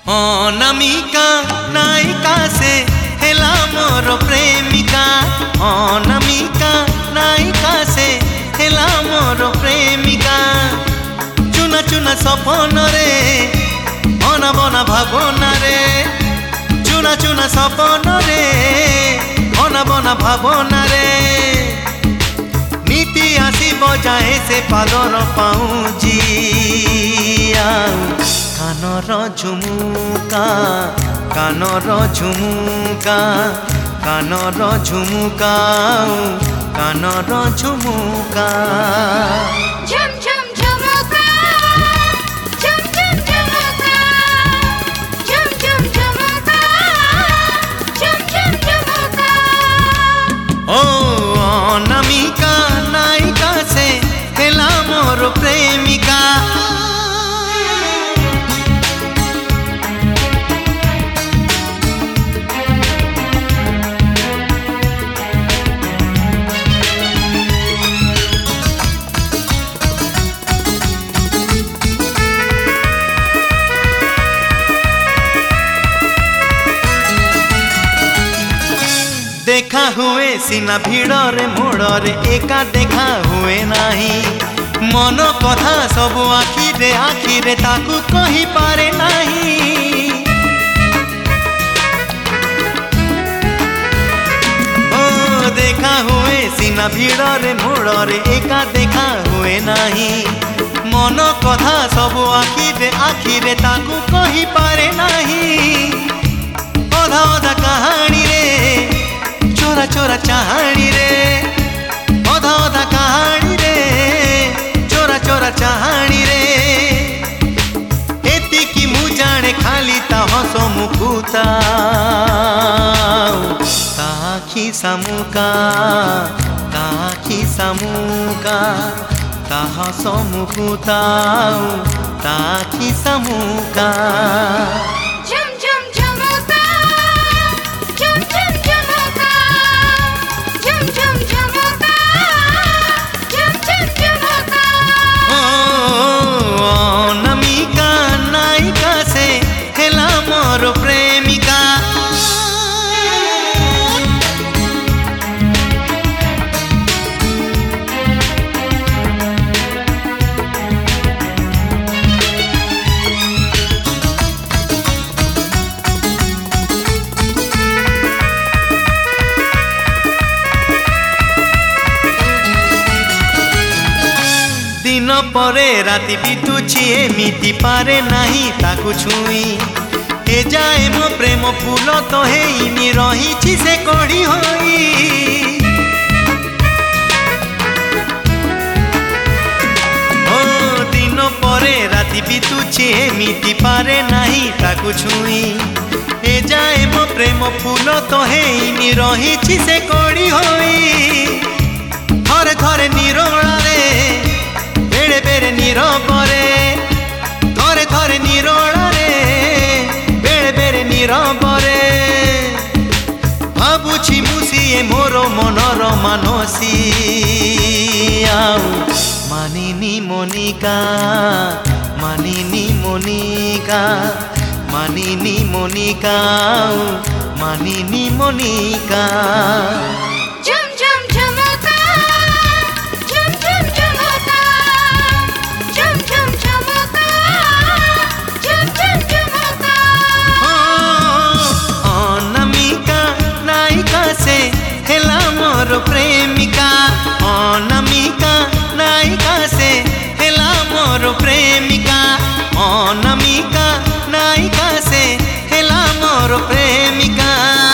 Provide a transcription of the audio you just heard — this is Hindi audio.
अनामिका नायिका से हेला मोर प्रेमिका। अनामिका नायिका से हेला मोर प्रेमिका। चुना चुना सपन रे बना बना भावना रे। चुना चुना सपन रे बना बना भावना रे। नीति आसी बजाए से पादर पाऊँजी कानर झुमुका कानर झुमुका कानर झुमुका कानर झुमुका। झुम झुम झुमुका झुम झुम झुमुका झुम झुम झुमुका झुम झुम झुमुका। ओ अनामिका नायिका से हेला मोर प्रेमिका। देखा हुए सीना भिड़रे मोड़रे एका देखा हुए नहीं। मन कथा सब आखिरे आखिरे ताकू कही पारे नहीं। ओ देखा हुए सीना भिड़रे मोड़रे एका देखा हुए नहीं। मन कथा सब आखिरे आखिरे ताकू कही पारे नहीं। अधा अधा कहानी रे चोरा चोरा चाहाणी रे। अधा अधा कहानी रे चोरा चोरा चाहाणी रे। एतिकी मु जाने खाली ता हस मुकुता ताखी सामुका ताखी सामुका ता हस मुकुता ताखी सामुका। झुम झुम झुमुका झुम झुम झुमुका झुम झुम झुमुका झुम झुम झुमुका। अनामिका नायिका से हेला मोर प्रेमिका। दिन परे राति बीतुची एमिति पारे नहीं ताकू छुई। ए जाए मो प्रेम फूल तो हेइनी रही से कड़ी होई। ओ दिन परे राति बीतुची एमिति पारे नहीं ताकू छुई। ए जाए मो प्रेम फूल तो हेइनी रही से कड़ी होई। थरे थरे निरोला रे बेड़े बेड़े नीरबरे थरे थरे निरोला रे बेड़े बेड़े नीरबरे। भाबुछि मुसिए मोर मनर मानसी आउ मानिनी मोनिका मानिनी मोनिका मानिनी मोनिका मानिनी मोनिका। झुम झुम झुमुका झुम झुम झुमुका झुम झुम झुमुका झुम झुम झुमुका। अनामिका नायिका से हेला मोर प्रेमिका। अनामिका नायिका से हेला मोर प्रेमिका। अनामिका नायिका से हेला मोर प्रेमिका।